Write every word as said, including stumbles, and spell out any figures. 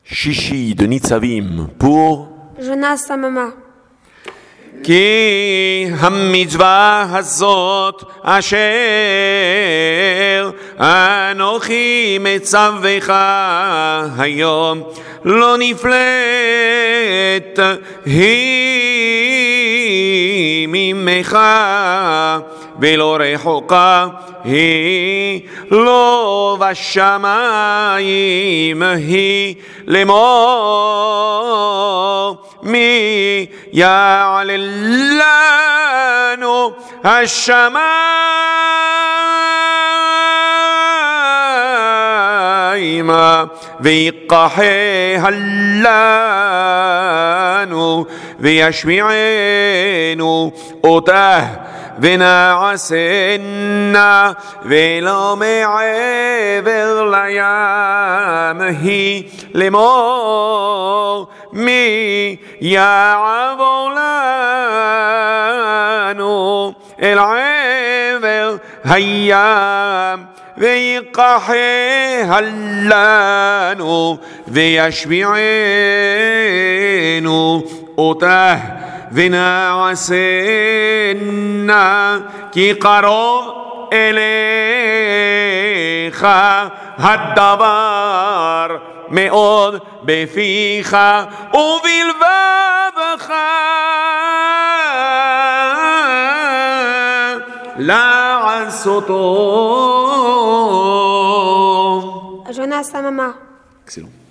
Shishi de Nitzavim pour Jonas Samama. כי המצווה הזאת אשר אנוכי מצווך היום לא נפלאת היא ממך ולא רחוקה היא לא בשמיים היא לאמור מי יעלה לנו השמיימה ויקחה לנו וישמיענו אותה ונעשנה ולא מעבר לים היא לאמור מי יעבור לנו אל עבר הים ויקחה לנו וישמיענו אותה ונעשנה כי קרוב אליך הדבר מאוד בפיך ובלבבך לעשותו. Jonas Samama. Excellent.